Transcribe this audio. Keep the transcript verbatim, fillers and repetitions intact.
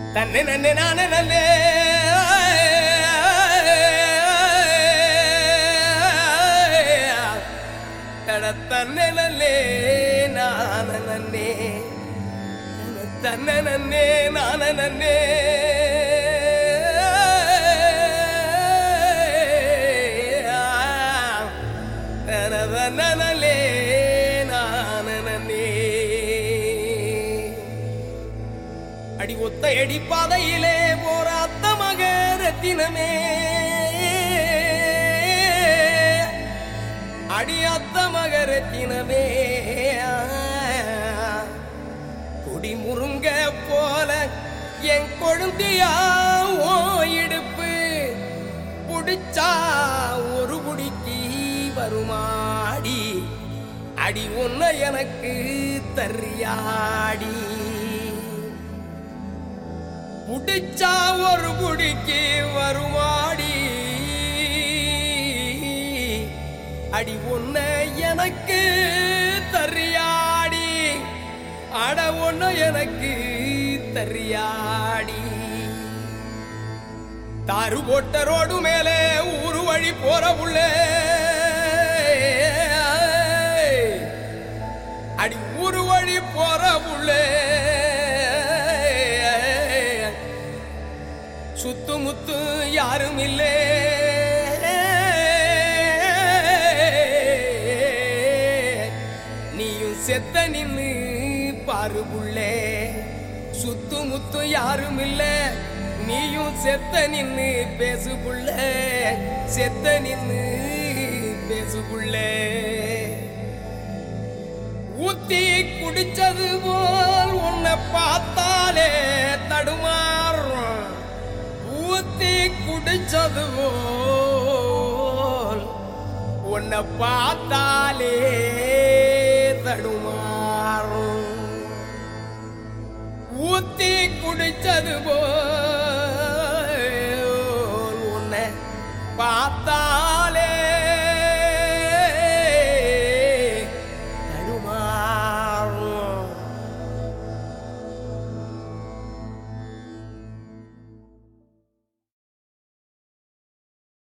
தன்னை நன்னே நானே நன்னே தன்னை நல்லே நான நன்னே தன்னை நன்னே நான நன்னே நனலே நான நன்னே அடி ஒத்த அடி பாதையிலே போற அத்த மக ரத்தினமே அடி அத்த மக ரத்தினமே குடி முருங்க போல என் கொழுந்தியா ஓ இடுப்பு புடிச்சா ஒரு குடிக்கு வருமாடி அடி ஒன்ன எனக்கு தரியாடி புடிச்சா ஒரு குடிக்கு வருமாடி அடி ஒன்ன எனக்கு தரியாடி அட ஒன்ன எனக்கு தரியாடி தாரு போட்ட ரோடு மேலே ஊரு வழி போற உள்ளே அடி ஊரு வழி போற உள்ளே சுத்து முத்து யாரும் இல்லே நீயும் செத்த நின்னு பாரு புள்ளே சுத்து முத்து யாரும் இல்ல நீயும் செத்த நின்னு பேசு புள்ளே செத்த நின்னு பேசு புள்ளே ஊத்தி குடிச்சது போல் உன்னை பார்த்தாலே தடுமாறும் ஊத்தி குடிச்சது போல் உன்னை பார்த்தாலே தடுமாறும் ஊத்தி குடிச்சது போல்